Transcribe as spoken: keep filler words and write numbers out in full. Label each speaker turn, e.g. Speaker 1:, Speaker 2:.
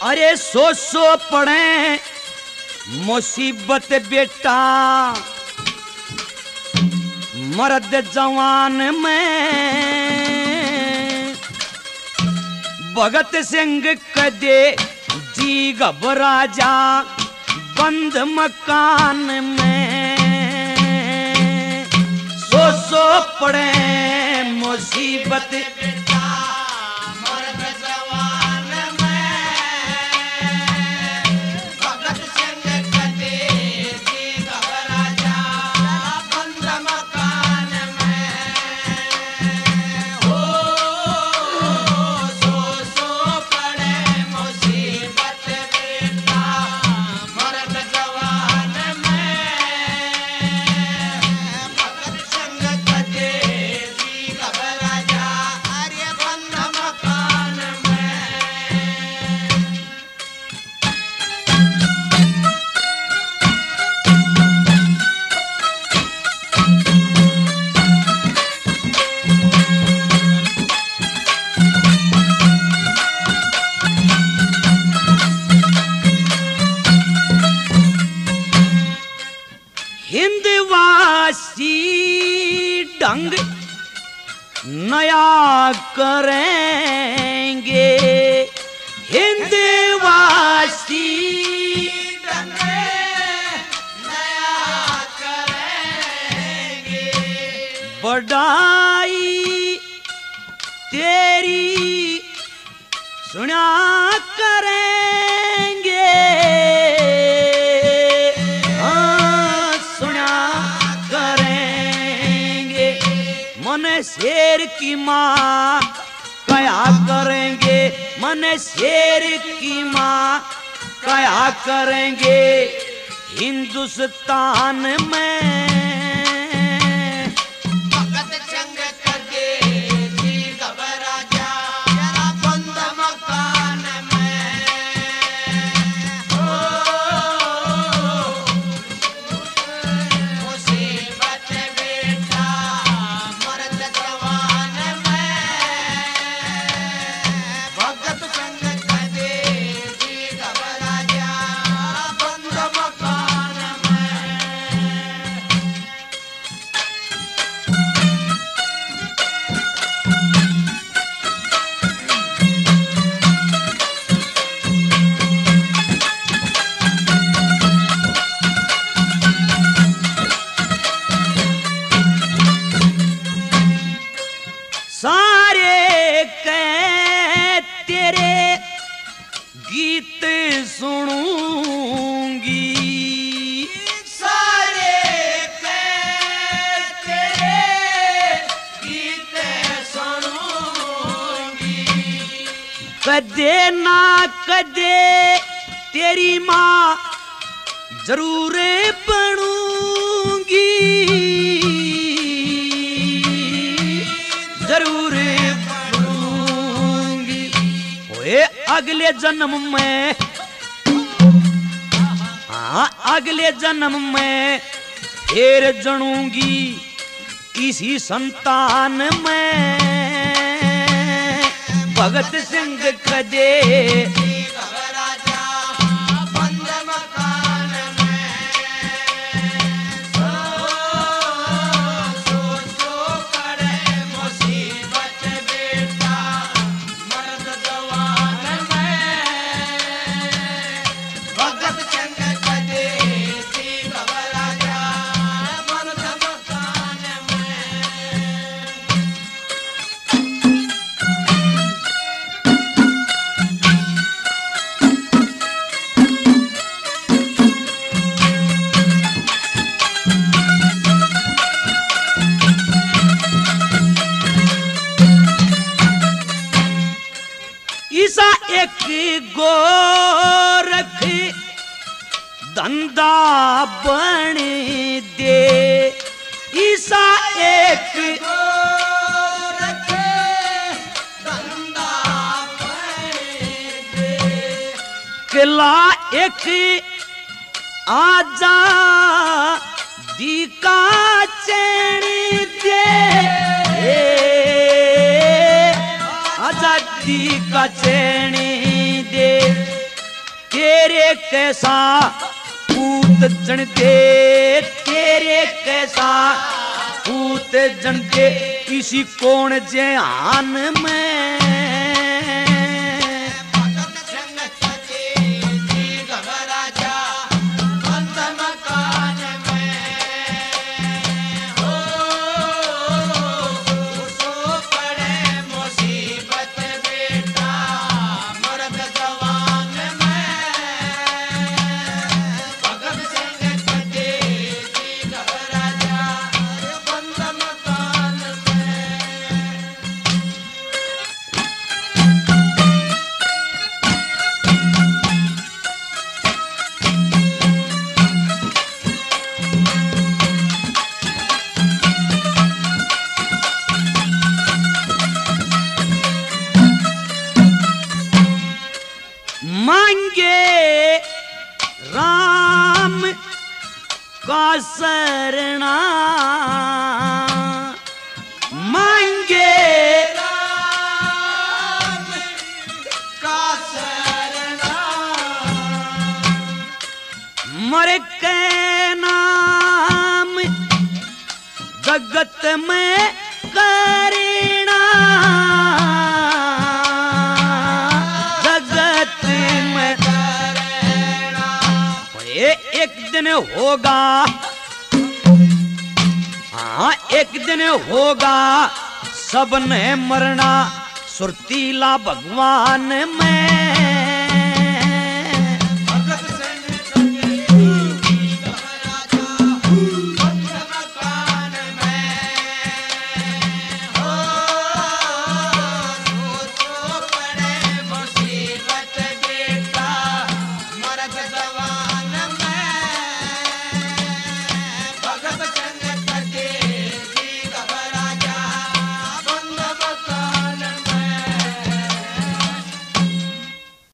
Speaker 1: अरे सो सो पड़े मुसीबत बेटा मर्द जवान में भगत सिंह कदे जी घबरा जा बंद मकान में सो सो पड़े मुसीबत ढंग नया करेंगे हिंदवासी ढंग नया करेंगे बढ़ाई तेरी सुना करेंगे मन शेर की माँ क्या करेंगे मन शेर की माँ क्या करेंगे हिंदुस्तान में भगत सिंह कदे जी घबरा जा जरा बंद मकान में मुसीबत बेटा सारे कह तेरे गीत सुनूंगी सारे कह तेरे गीत सुनूंगी कदे ना कदे तेरी माँ जरूर बनूंगी जरूर बनूंगी ओए अगले जन्म में हाँ अगले जन्म में फिर जनूंगी इसी संतान में भगत सिंह कदे एक गोरख धंधा बन दे ईसा एक गोरख धंधा बन दे किला एक आजा दी का चैन दे आजादी का चैन दे तेरे कैसा पूत जन दे, तेरे कैसा पूत जन दे, इसी कौन जहान में मांगे राम का शरणा, मांगे राम का शरणा, मर के नाम जगत में करीना, एक दिन होगा, हाँ एक दिन होगा सबने मरना, सुरतीला भगवान में
Speaker 2: मुसीबत बेटा मरद जवान